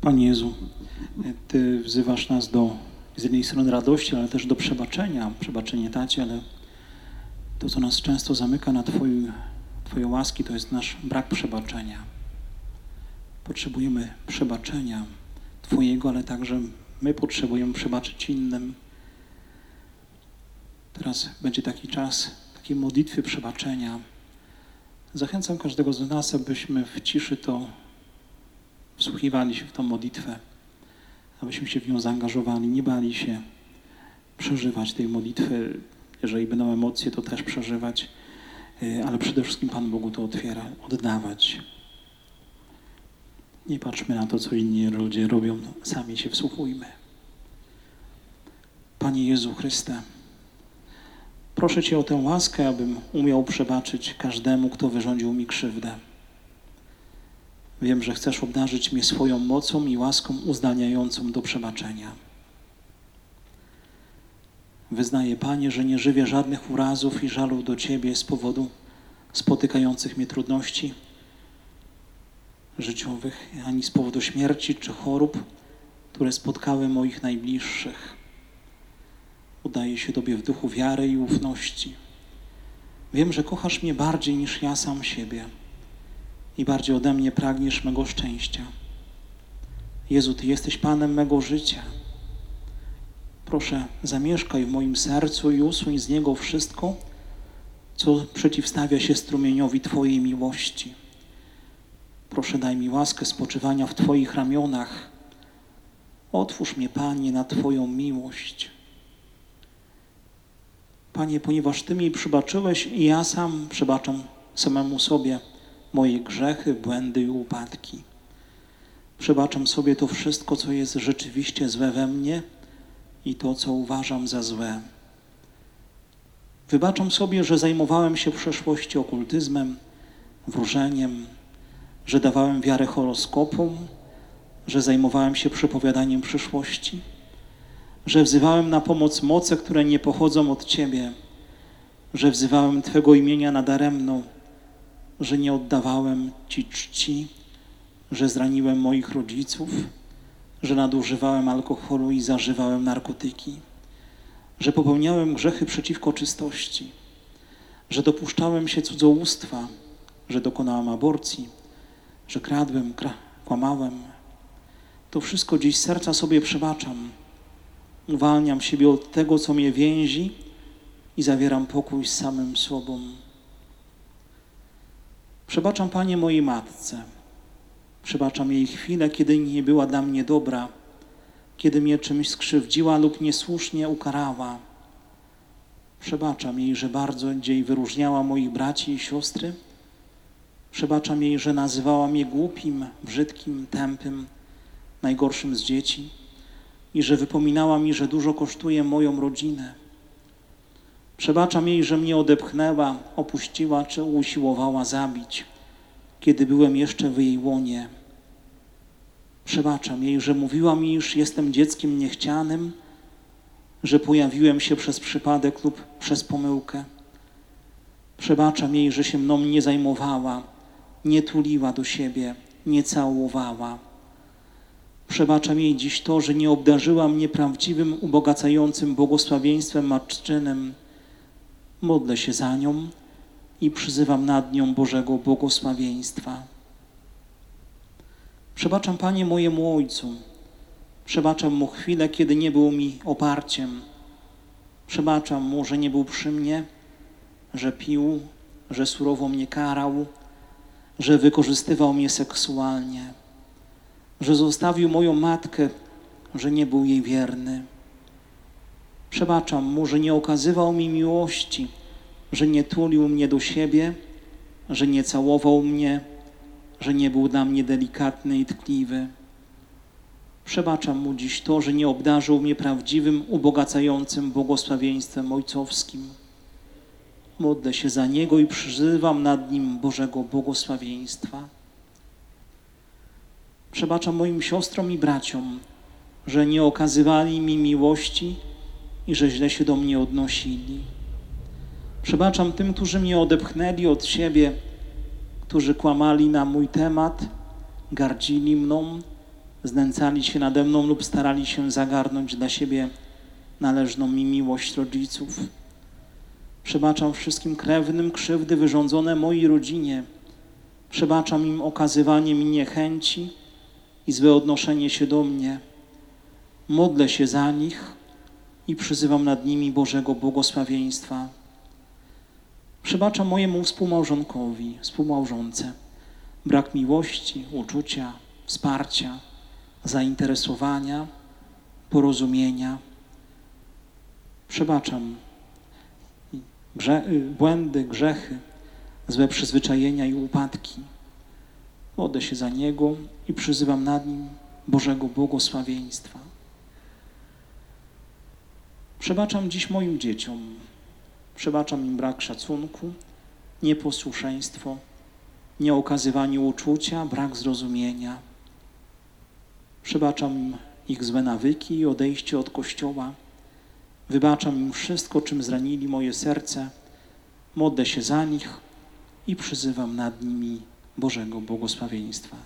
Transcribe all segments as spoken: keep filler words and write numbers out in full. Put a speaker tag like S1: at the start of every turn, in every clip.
S1: Panie Jezu, Ty wzywasz nas do z jednej strony radości, ale też do przebaczenia. Przebaczenie tacie, ale to, co nas często zamyka na Twojej, Twojej łaski, to jest nasz brak przebaczenia. Potrzebujemy przebaczenia Twojego, ale także my potrzebujemy przebaczyć innym. Teraz będzie taki czas takiej modlitwy przebaczenia. Zachęcam każdego z nas, abyśmy w ciszy to wsłuchiwali się w tą modlitwę, abyśmy się w nią zaangażowali, nie bali się przeżywać tej modlitwy. Jeżeli będą emocje, to też przeżywać, ale przede wszystkim Pan Bogu to otwiera, oddawać. Nie patrzmy na to, co inni ludzie robią, sami się wsłuchujmy. Panie Jezu Chryste, proszę Cię o tę łaskę, abym umiał przebaczyć każdemu, kto wyrządził mi krzywdę. Wiem, że chcesz obdarzyć mnie swoją mocą i łaską uzdalniającą do przebaczenia. Wyznaję, Panie, że nie żywię żadnych urazów i żalów do Ciebie z powodu spotykających mnie trudności życiowych, ani z powodu śmierci czy chorób, które spotkały moich najbliższych. Oddaję się Tobie w duchu wiary i ufności. Wiem, że kochasz mnie bardziej niż ja sam siebie i bardziej ode mnie pragniesz mego szczęścia. Jezu, Ty jesteś Panem mego życia. Proszę, zamieszkaj w moim sercu i usuń z niego wszystko, co przeciwstawia się strumieniowi Twojej miłości. Proszę, daj mi łaskę spoczywania w Twoich ramionach. Otwórz mnie, Panie, na Twoją miłość. Panie, ponieważ Ty mi przebaczyłeś i ja sam przebaczam samemu sobie moje grzechy, błędy i upadki. Przebaczam sobie to wszystko, co jest rzeczywiście złe we mnie i to, co uważam za złe. Wybaczam sobie, że zajmowałem się w przeszłości okultyzmem, wróżeniem, że dawałem wiarę horoskopom, że zajmowałem się przepowiadaniem przyszłości, że wzywałem na pomoc moce, które nie pochodzą od Ciebie, że wzywałem Twego imienia nadaremno, że nie oddawałem Ci czci, że zraniłem moich rodziców, że nadużywałem alkoholu i zażywałem narkotyki, że popełniałem grzechy przeciwko czystości, że dopuszczałem się cudzołóstwa, że dokonałem aborcji, że kradłem, kłamałem. To wszystko dziś z serca sobie przebaczam. Uwalniam siebie od tego, co mnie więzi i zawieram pokój z samym sobą. Przebaczam, Panie, mojej matce. Przebaczam jej chwilę, kiedy nie była dla mnie dobra, kiedy mnie czymś skrzywdziła lub niesłusznie ukarała. Przebaczam jej, że bardzo dzień wyróżniała moich braci i siostry. Przebaczam jej, że nazywała mnie głupim, brzydkim, tępym, najgorszym z dzieci i że wypominała mi, że dużo kosztuje moją rodzinę. Przebaczam jej, że mnie odepchnęła, opuściła czy usiłowała zabić, kiedy byłem jeszcze w jej łonie. Przebaczam jej, że mówiła mi, iż jestem dzieckiem niechcianym, że pojawiłem się przez przypadek lub przez pomyłkę. Przebaczam jej, że się mną nie zajmowała, nie tuliła do siebie, nie całowała. Przebaczam jej dziś to, że nie obdarzyła mnie prawdziwym, ubogacającym błogosławieństwem matczynym. Modlę się za nią i przyzywam nad nią Bożego błogosławieństwa. Przebaczam, Panie, mojemu ojcu. Przebaczam mu chwilę, kiedy nie był mi oparciem. Przebaczam mu, że nie był przy mnie, że pił, że surowo mnie karał, że wykorzystywał mnie seksualnie, że zostawił moją matkę, że nie był jej wierny. Przebaczam mu, że nie okazywał mi miłości, że nie tulił mnie do siebie, że nie całował mnie, że nie był dla mnie delikatny i tkliwy. Przebaczam mu dziś to, że nie obdarzył mnie prawdziwym, ubogacającym błogosławieństwem ojcowskim. Modlę się za niego i przyzywam nad nim Bożego błogosławieństwa. Przebaczam moim siostrom i braciom, że nie okazywali mi miłości i że źle się do mnie odnosili. Przebaczam tym, którzy mnie odepchnęli od siebie, którzy kłamali na mój temat, gardzili mną, znęcali się nade mną lub starali się zagarnąć dla siebie należną mi miłość rodziców. Przebaczam wszystkim krewnym krzywdy wyrządzone mojej rodzinie. Przebaczam im okazywanie mi niechęci i złe odnoszenie się do mnie. Modlę się za nich i przyzywam nad nimi Bożego błogosławieństwa. Przebaczam mojemu współmałżonkowi, współmałżonce brak miłości, uczucia, wsparcia, zainteresowania, porozumienia. Przebaczam grze- błędy, grzechy, złe przyzwyczajenia i upadki. Modlę się za niego i przyzywam nad nim Bożego błogosławieństwa. Przebaczam dziś moim dzieciom. Przebaczam im brak szacunku, nieposłuszeństwo, nieokazywanie uczucia, brak zrozumienia. Przebaczam im ich złe nawyki i odejście od Kościoła. Wybaczam im wszystko, czym zranili moje serce. Modlę się za nich i przyzywam nad nimi Bożego błogosławieństwa.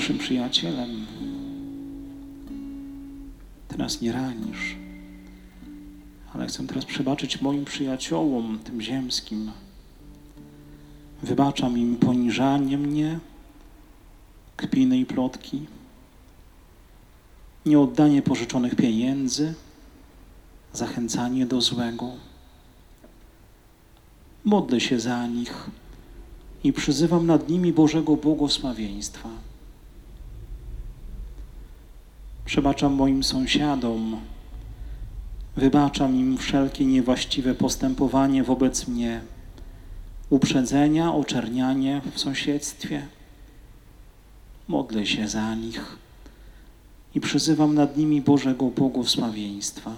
S1: najlepszym przyjacielem. Ty nas nie ranisz, ale chcę teraz przebaczyć moim przyjaciołom, tym ziemskim. Wybaczam im poniżanie mnie, kpiny i plotki, nieoddanie pożyczonych pieniędzy, zachęcanie do złego. Modlę się za nich i przyzywam nad nimi Bożego błogosławieństwa. Przebaczam moim sąsiadom, wybaczam im wszelkie niewłaściwe postępowanie wobec mnie, uprzedzenia, oczernianie w sąsiedztwie. Modlę się za nich i przyzywam nad nimi Bożego błogosławieństwa.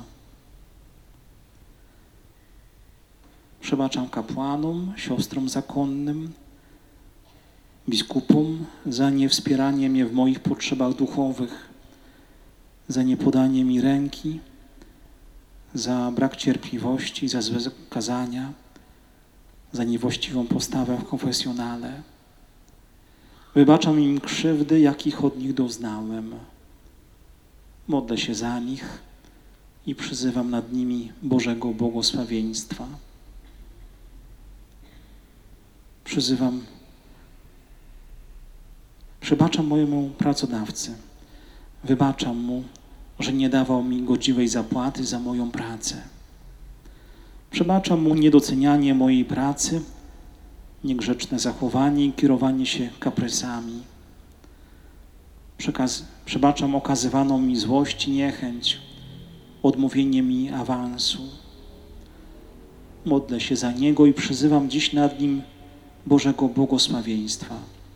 S1: Przebaczam kapłanom, siostrom zakonnym, biskupom za niewspieranie mnie w moich potrzebach duchowych, za niepodanie mi ręki, za brak cierpliwości, za złe kazania, za niewłaściwą postawę w konfesjonale. Wybaczam im krzywdy, jakich od nich doznałem. Modlę się za nich i przyzywam nad nimi Bożego błogosławieństwa. Przyzywam, przebaczam mojemu pracodawcy. Wybaczam mu, że nie dawał mi godziwej zapłaty za moją pracę. Przebaczam mu niedocenianie mojej pracy, niegrzeczne zachowanie i kierowanie się kaprysami. Przekaz, przebaczam okazywaną mi złość i niechęć, odmówienie mi awansu. Modlę się za niego i przyzywam dziś nad nim Bożego błogosławieństwa.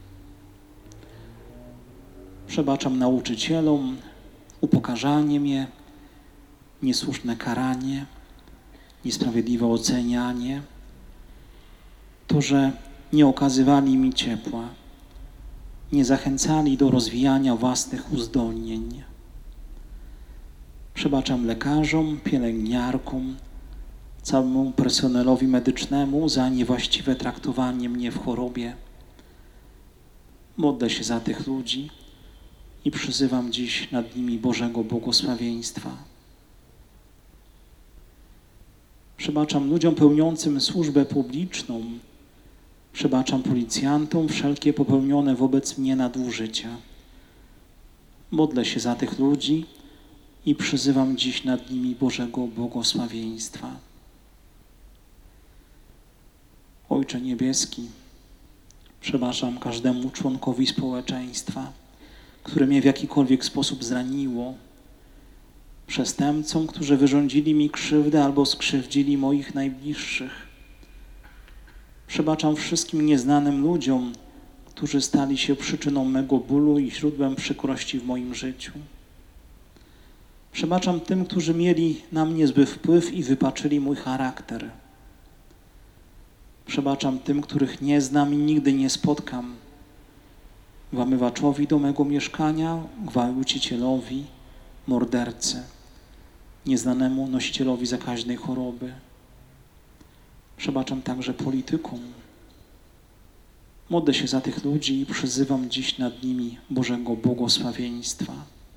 S1: Przebaczam nauczycielom upokarzanie mnie, niesłuszne karanie, niesprawiedliwe ocenianie, to, że nie okazywali mi ciepła, nie zachęcali do rozwijania własnych uzdolnień. Przebaczam lekarzom, pielęgniarkom, całemu personelowi medycznemu za niewłaściwe traktowanie mnie w chorobie. Modlę się za tych ludzi i przyzywam dziś nad nimi Bożego błogosławieństwa. Przebaczam ludziom pełniącym służbę publiczną, przebaczam policjantom wszelkie popełnione wobec mnie nadużycia. Modlę się za tych ludzi i przyzywam dziś nad nimi Bożego błogosławieństwa. Ojcze Niebieski, przebaczam każdemu członkowi społeczeństwa, które mnie w jakikolwiek sposób zraniło, przestępcom, którzy wyrządzili mi krzywdę albo skrzywdzili moich najbliższych. Przebaczam wszystkim nieznanym ludziom, którzy stali się przyczyną mego bólu i źródłem przykrości w moim życiu. Przebaczam tym, którzy mieli na mnie zły wpływ i wypaczyli mój charakter. Przebaczam tym, których nie znam i nigdy nie spotkam. Włamywaczowi do mego mieszkania, gwałcicielowi, mordercy, nieznanemu nosicielowi zakaźnej choroby. Przebaczam także politykom. Modlę się za tych ludzi i przyzywam dziś nad nimi Bożego błogosławieństwa.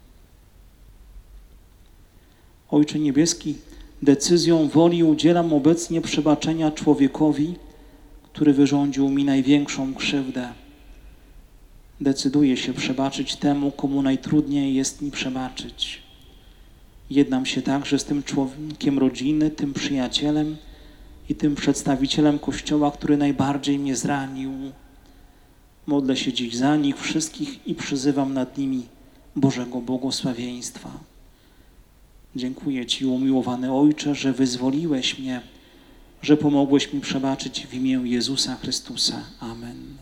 S1: Ojcze Niebieski, decyzją woli udzielam obecnie przebaczenia człowiekowi, który wyrządził mi największą krzywdę. Decyduję się przebaczyć temu, komu najtrudniej jest mi przebaczyć. Jednam się także z tym członkiem rodziny, tym przyjacielem i tym przedstawicielem Kościoła, który najbardziej mnie zranił. Modlę się dziś za nich wszystkich i przyzywam nad nimi Bożego błogosławieństwa. Dziękuję Ci, umiłowany Ojcze, że wyzwoliłeś mnie, że pomogłeś mi przebaczyć w imię Jezusa Chrystusa. Amen.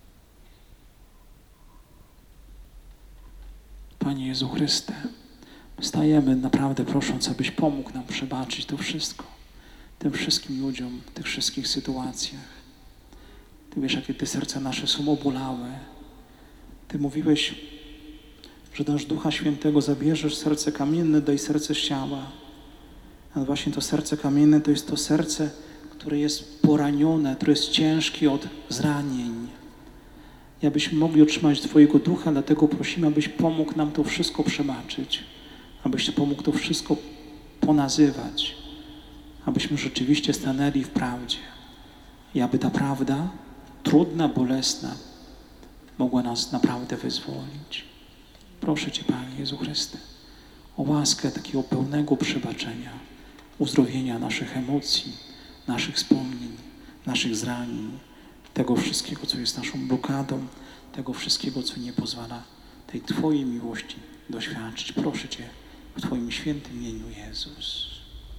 S1: Panie Jezu Chryste, stajemy naprawdę prosząc, abyś pomógł nam przebaczyć to wszystko, tym wszystkim ludziom, w tych wszystkich sytuacjach. Ty wiesz, jakie Ty serca nasze są obolałe. Ty mówiłeś, że dasz Ducha Świętego, zabierzesz serce kamienne, daj serce z ciała. A właśnie to serce kamienne to jest to serce, które jest poranione, które jest ciężkie od zranień. i abyśmy mogli otrzymać Twojego Ducha, dlatego prosimy, abyś pomógł nam to wszystko przebaczyć, abyś pomógł to wszystko ponazywać, abyśmy rzeczywiście stanęli w prawdzie i aby ta prawda, trudna, bolesna, mogła nas naprawdę wyzwolić. Proszę Cię, Panie Jezu Chryste, o łaskę takiego pełnego przebaczenia, uzdrowienia naszych emocji, naszych wspomnień, naszych zranień, tego wszystkiego, co jest naszą blokadą, tego wszystkiego, co nie pozwala tej Twojej miłości doświadczyć. Proszę Cię w Twoim świętym imieniu, Jezus.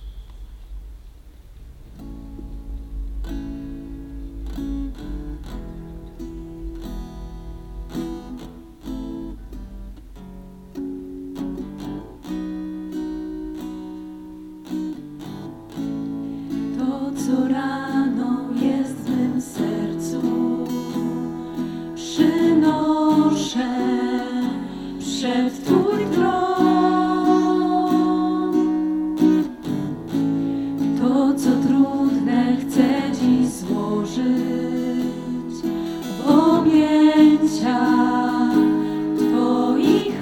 S2: To, co raną jest w mym sercu, przynoszę przed Twój tron. To, co trudne, chcę Dziś złożyć w objęciach Twoich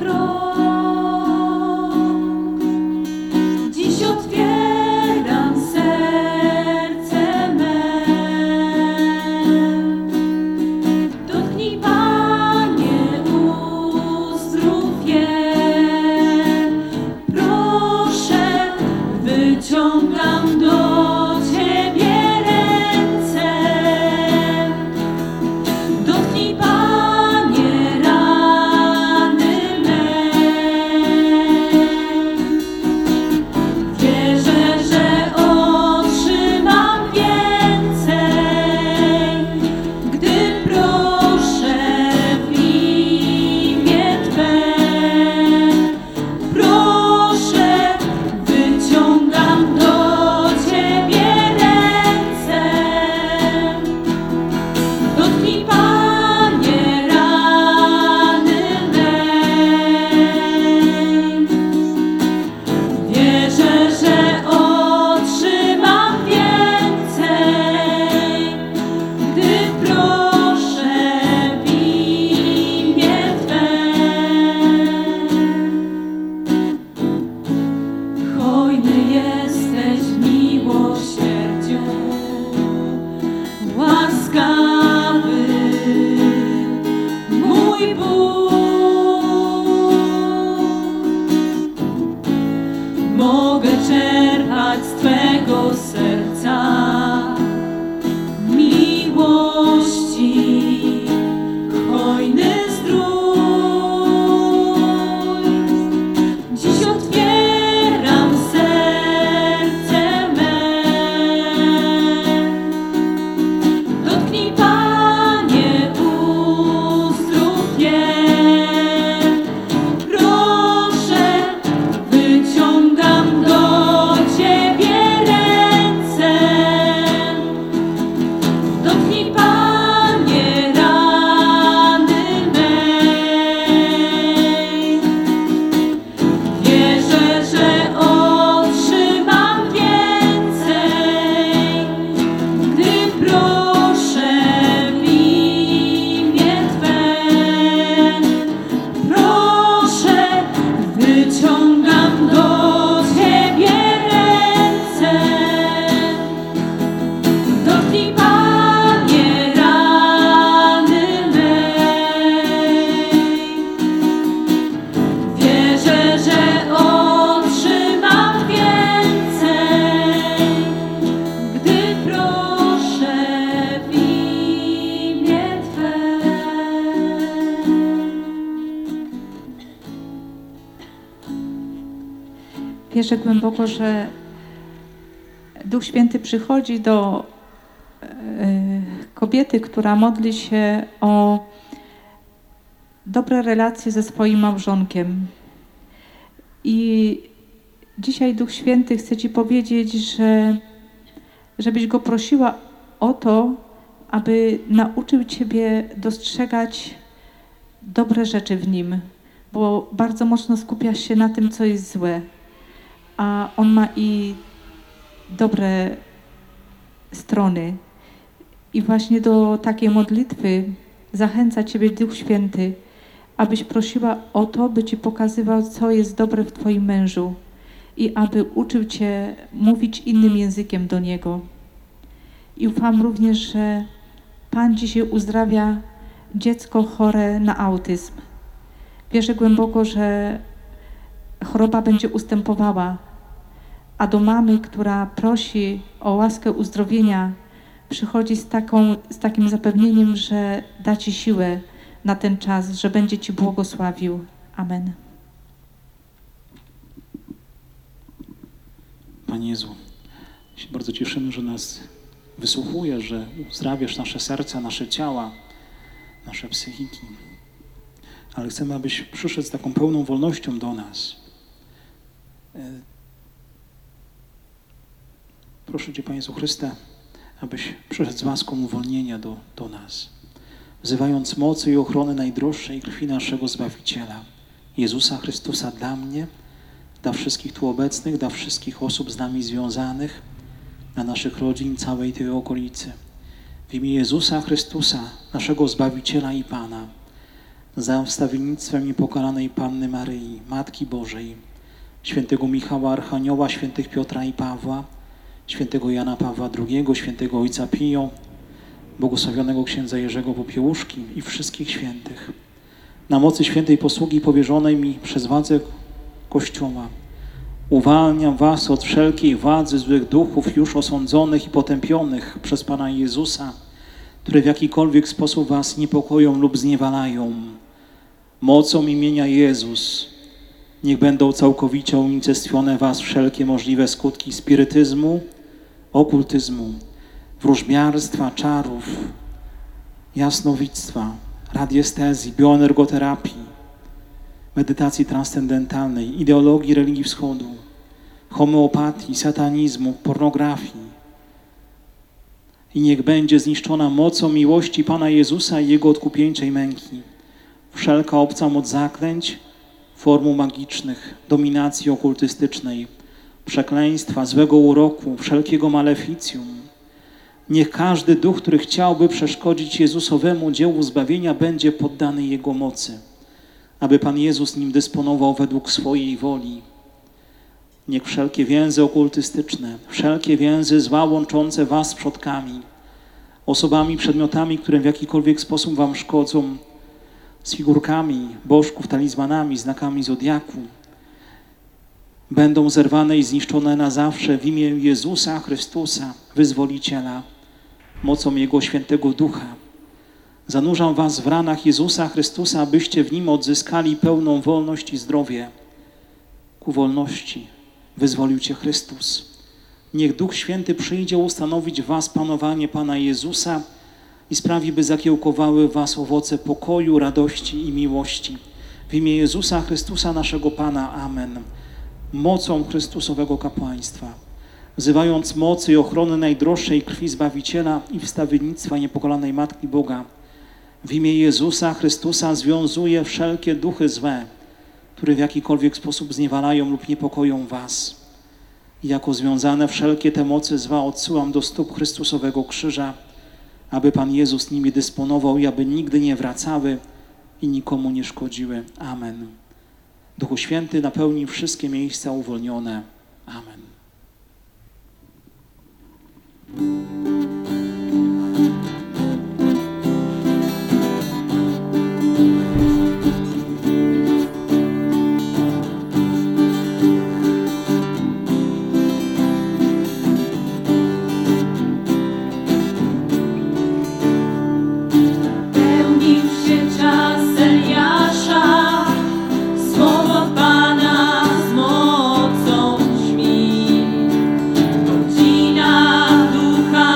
S2: rąk. Dziś otwieram serce me. Dotknij, Panie, uzdrów je. Proszę, wyciągam do Ciebie ręce. Dotknij, Panie, rany me. Wierzę, że otrzymam więcej, gdy proszę w imię Twe. Proszę, wyciągam do Ciebie ręce. Dotknij, Panie, rany mej. Wierzę, że otrzymam więcej, gdy proszę w imię Twe. Hojny jesteś w miłosierdziu, łaskawy mój Bóg. Mogę czerpać z Twego serca miłości, hojny zdrój. Dziś otwieram serce me. Dotknij, Panie, uzdrów je. Proszę, wyciągam do Ciebie ręce. Dotknij, Panie, rany mej. Wierzę, że otrzymam więcej, gdy proszę w imię Twe. Proszę, wyciągam do Ciebie ręce. Dotknij, Panie, rany mej. Wierzę, że otrzymam więcej, gdy proszę w imię Twe.
S3: Wierzę głęboko, że Duch Święty przychodzi do e, kobiety, która modli się o dobre relacje ze swoim małżonkiem. I dzisiaj Duch Święty chce Ci powiedzieć, że żebyś Go prosiła o to, aby nauczył Ciebie dostrzegać dobre rzeczy w Nim, bo bardzo mocno skupiasz się na tym, co jest złe, a On ma i dobre strony. I właśnie do takiej modlitwy zachęca Ciebie Duch Święty, abyś prosiła o to, by Ci pokazywał, co jest dobre w Twoim mężu i aby uczył Cię mówić innym językiem do Niego. I ufam również, że Pan dzisiaj uzdrawia dziecko chore na autyzm. Wierzę głęboko, że choroba będzie ustępowała, a do mamy, która prosi o łaskę uzdrowienia, przychodzi z, taką, z takim zapewnieniem, że da Ci siłę na ten czas, że będzie Ci błogosławił. Amen.
S1: Panie Jezu, się bardzo cieszymy, że nas wysłuchujesz, że uzdrawiasz nasze serca, nasze ciała, nasze psychiki. Ale chcemy, abyś przyszedł z taką pełną wolnością do nas. Proszę Cię, Panie Jezu Chryste, abyś przyszedł z łaską uwolnienia do, do nas, wzywając mocy i ochrony najdroższej krwi naszego Zbawiciela, Jezusa Chrystusa dla mnie, dla wszystkich tu obecnych, dla wszystkich osób z nami związanych, dla naszych rodzin, całej tej okolicy. W imię Jezusa Chrystusa, naszego Zbawiciela i Pana, za wstawiennictwem niepokalanej Panny Maryi, Matki Bożej, świętego Michała Archanioła, świętych Piotra i Pawła, świętego Jana Pawła drugiego, świętego Ojca Pio, błogosławionego księdza Jerzego Popiełuszki i wszystkich świętych. Na mocy świętej posługi powierzonej mi przez władzę Kościoła uwalniam was od wszelkiej władzy złych duchów już osądzonych i potępionych przez Pana Jezusa, które w jakikolwiek sposób was niepokoją lub zniewalają. Mocą imienia Jezus niech będą całkowicie unicestwione was wszelkie możliwe skutki spirytyzmu, okultyzmu, wróżbiarstwa, czarów, jasnowictwa, radiestezji, bioenergoterapii, medytacji transcendentalnej, ideologii religii wschodu, homeopatii, satanizmu, pornografii. I niech będzie zniszczona mocą miłości Pana Jezusa i Jego odkupieńczej męki wszelka obca moc zaklęć, formuł magicznych, dominacji okultystycznej, przekleństwa, złego uroku, wszelkiego maleficjum. Niech każdy duch, który chciałby przeszkodzić Jezusowemu dziełu zbawienia, będzie poddany Jego mocy, aby Pan Jezus nim dysponował według swojej woli. Niech wszelkie więzy okultystyczne, wszelkie więzy zła łączące was z przodkami, osobami, przedmiotami, które w jakikolwiek sposób wam szkodzą, z figurkami bożków, talizmanami, znakami zodiaku, będą zerwane i zniszczone na zawsze w imię Jezusa Chrystusa, Wyzwoliciela, mocą Jego Świętego Ducha. Zanurzam was w ranach Jezusa Chrystusa, abyście w Nim odzyskali pełną wolność i zdrowie. Ku wolności wyzwolił cię Chrystus. Niech Duch Święty przyjdzie ustanowić w was panowanie Pana Jezusa i sprawi, by zakiełkowały w was owoce pokoju, radości i miłości. W imię Jezusa Chrystusa, naszego Pana. Amen. Mocą Chrystusowego kapłaństwa, wzywając mocy i ochrony najdroższej krwi Zbawiciela i wstawiennictwa niepokalanej Matki Boga, w imię Jezusa Chrystusa związuję wszelkie duchy złe, które w jakikolwiek sposób zniewalają lub niepokoją was. I jako związane wszelkie te mocy zła odsyłam do stóp Chrystusowego krzyża, aby Pan Jezus nimi dysponował i aby nigdy nie wracały i nikomu nie szkodziły. Amen. Duchu Święty, napełnij wszystkie miejsca uwolnione. Amen.
S2: Ducha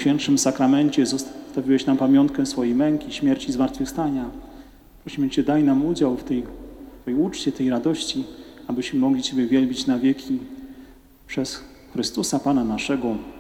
S1: Najświętszym sakramencie zostawiłeś nam pamiątkę swojej męki, śmierci i zmartwychwstania. Prosimy Cię, daj nam udział w tej, tej uczcie, tej radości, abyśmy mogli Ciebie wielbić na wieki przez Chrystusa Pana naszego.